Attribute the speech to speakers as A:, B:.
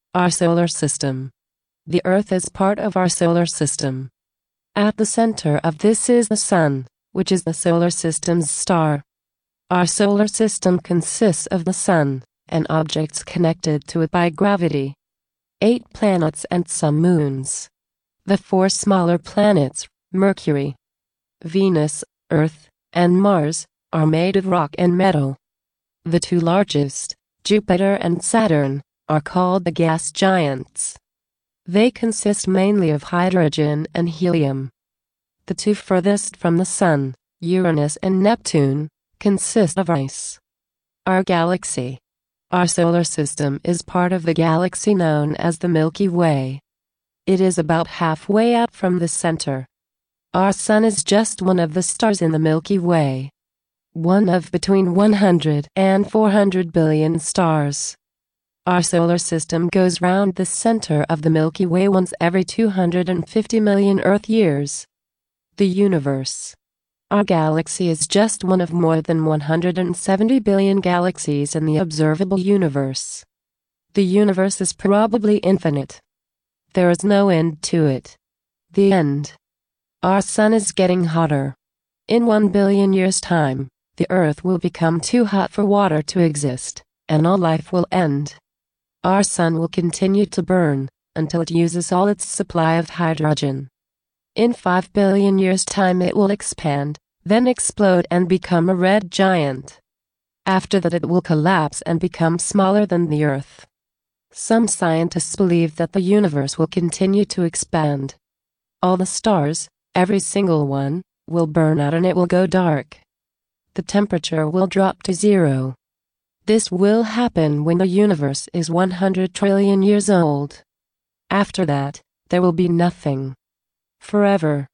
A: Our solar system. The Earth is part of our solar system. At the center of this is the Sun, which is the solar system's star. Our solar system consists of the Sun, and objects connected to it by gravity. 8 planets and some moons. The 4 smaller planets, Mercury, Venus, Earth, and Mars, are made of rock and metal. The 2 largest, Jupiter and Saturn, are called the gas giants. They consist mainly of hydrogen and helium. The 2 furthest from the Sun, Uranus and Neptune, consist of ice. Our galaxy. Our solar system is part of the galaxy known as the Milky Way. It is about halfway out from the center. Our Sun is just one of the stars in the Milky Way. One of between 100 and 400 billion stars. Our solar system goes round the center of the Milky Way once every 250 million Earth years. The universe. Our galaxy is just one of more than 170 billion galaxies in the observable universe. The universe is probably infinite. There is no end to it. The end. Our Sun is getting hotter. In 1 billion years' time, the Earth will become too hot for water to exist, and all life will end. Our Sun will continue to burn until it uses all its supply of hydrogen. In 5 billion years' time it will expand, then explode and become a red giant. After that it will collapse and become smaller than the Earth. Some scientists believe that the universe will continue to expand. All the stars, every single one, will burn out and it will go dark. The temperature will drop to 0. This will happen when the universe is 100 trillion years old. After that, there will be nothing. Forever.